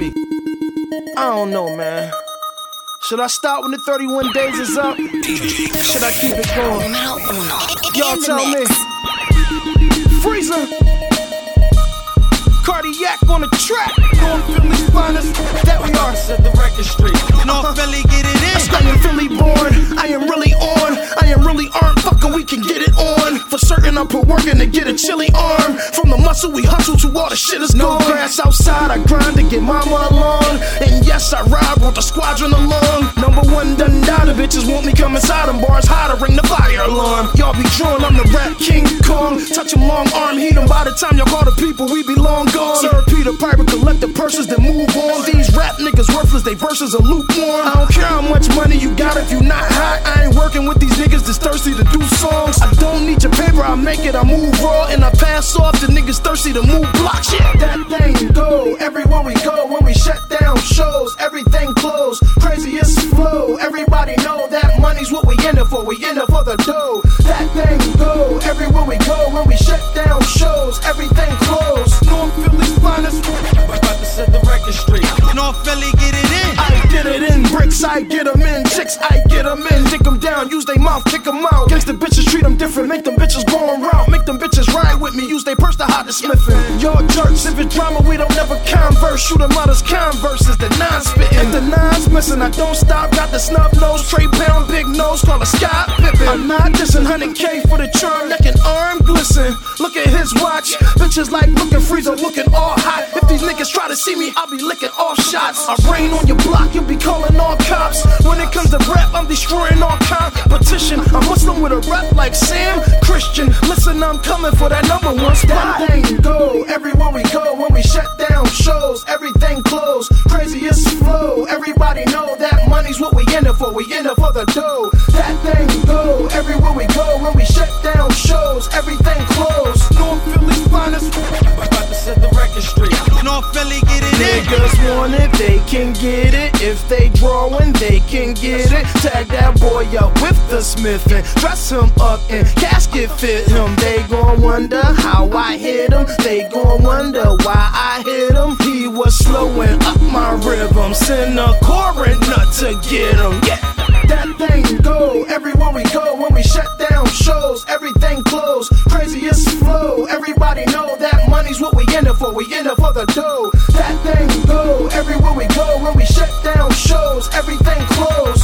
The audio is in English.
me. I don't know, man. Should I stop when the 31 days is up? Should I keep it going? Y'all tell me. Freezer. Cardiac on the track. North Philly's finest. That we are. Set the record straight. North Philly, get it in. I am Philly born. I am really on. I am really armed. Fucker, we can get it on. For certain, I put work in to get a chilly arm. From the muscle we hustle to all the shit is gone. No grass outside. I grind to get mama along. And yes, I ride with the squadron along. Number one done died. The bitches want me come inside them bars. High to ring the fire alarm. Y'all be drawn. I'm the rap King Kong. Touch 'em long arm. Heat 'em. By the time y'all call the people, we be long gone. Sir Peter Piper, collect the purses, then move on. These rap niggas worthless, they verses are lukewarm. I don't care how much money you got if you not hot. I ain't working with these niggas that's thirsty to do songs. I don't need your paper, I make it, I move raw. And I pass off the niggas thirsty to move blocks. Yeah, that thing go everywhere we go. When we shut down shows, everything closed. Craziest flow, everybody know that money's what we in it for. We in it for the dough. That thing go everywhere we go. When we shut down shows, everything closed. North Philly's finest. About to set the record straight. North Philly, get it in. I get it in bricks, I get 'em in chicks, I get 'em in, dick 'em down, use they mouth, kick 'em out. Gangsta bitches treat 'em different, make them bitches go around, make them bitches ride with me, use they purse to hide the smithin'. Y'all jerks, if it's drama, we don't never converse, shoot 'em out as converses, the nine spittin'. If the nine's missing, I don't stop, got the snub nose, Trey Pound, big nose, call a Scott Pippen. I'm not dissing, 100K for the charm, neck and arm glisten, look at his watch, bitches like looking Freezer, looking all hot. If these niggas try to see me, I'll be licking off shots. I rain on your block, you'll be calling all cops. When it comes to rap, I'm destroying all competition. I'm Muslim with a rap like Sam Christian. Listen, I'm coming for that number one spot. That thing go everywhere we go. When we shut down shows, everything closed. Craziest flow, everybody know that money's what we in it for. We in it for the dough. That thing go everywhere we go. When we shut down shows, everything closed. North Philly's finest. About to set the record straight. North Philly, get it in. Niggas want it, they can get it. If they drawin', they can get it. Tag that boy up with the smithin'. Dress him up and casket fit him. They gon' wonder how I hit him. They gon' wonder why I hit him. He was slowing up my rhythm. Send a current nut to get him. Yeah, that thing go everywhere we go.